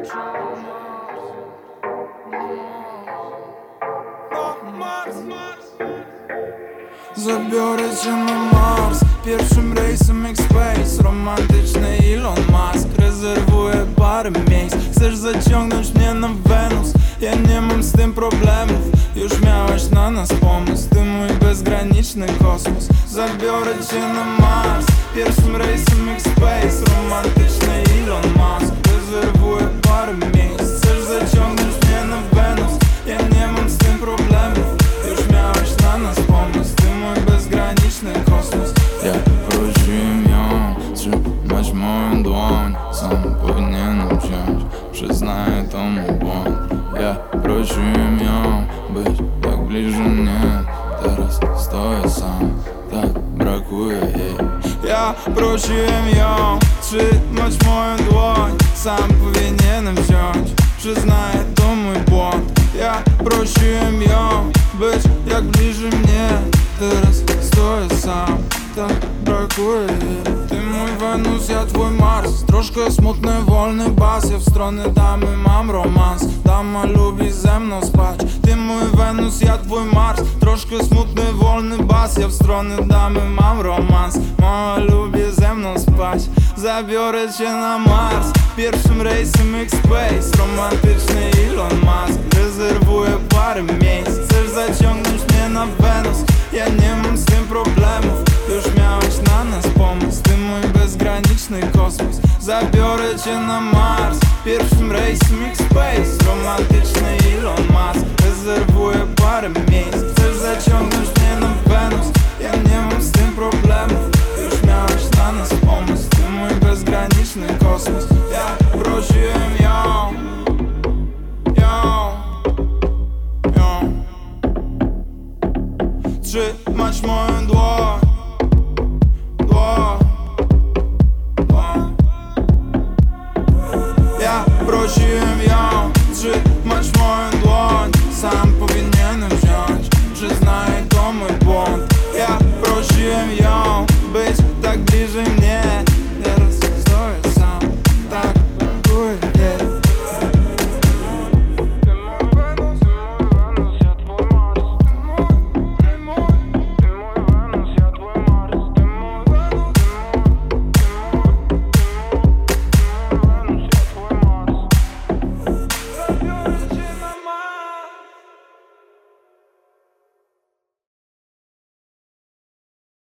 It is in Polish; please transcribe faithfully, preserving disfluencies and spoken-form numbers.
Zabiorę cię na Mars, pierwszym rejsem X-Space. Romantyczny Elon Musk, rezerwuję parę miejsc. Chcesz zaciągnąć mnie na Wenus, ja nie mam z tym problemów. Już miałeś na nas pomysł, ty mój bezgraniczny kosmos. Zabiorę cię na Mars, pierwszym rejsem X-Space. Romantyczny Elon Musk, rezerwuję parę miejsc. Chcesz zaciągnąć mnie na Wenus, ja nie mam z tym problemów. Już miałeś na nas pomysł, ty mój bezgraniczny kosmos. Ja prosiłem ją trzymać moją dłoń, sam powinienem wziąć, przyznaję to mój błąd. Ja prosiłem ją być tak bliżej mnie, teraz stoję sam, tak brakuje jej. Ja prosiłem ją trzymać moją dłoń, sam powinienem wziąć, przyznaję to mój błąd. Ja prosiłem ją być jak bliżej mnie, teraz stoję sam, tak brakuje jej. Ty mój Wenus, ja twój Mars, troszkę smutny, wolny bas. Ja w stronę damy mam romans, dama lubi ze mną spać. Ty mój Wenus, ja twój Mars, troszkę smutny, wolny bas. Ja w stronę damy mam romans, mama lubię ze mną spać. Zabiorę cię na Mars, pierwszym rejsem X-Space. Romantyczny Elon Musk, rezerwuję parę miejsc. Chcesz zaciągnąć mnie na Wenus, ja nie mam z tym problemów. Już miałeś na nas pomysł, ty mój bezgraniczny kosmos. Zabiorę cię na Mars, pierwszym rejsem X-Space. Romantyczny Elon Musk, rezerwuję parę miejsc. Chcesz zaciągnąć mnie na Wenus, ja nie mam z tym problemów. Już miałeś na nas pomysł, ty mój bezgraniczny kosmos. Ja prosiłem ją, ją, ją trzymać moją dłoń, dłoń, dłoń. Ja prosiłem ją trzymać moją dłoń, sam powinienem wziąć, przyznaję to mój błąd. Ja prosiłem ją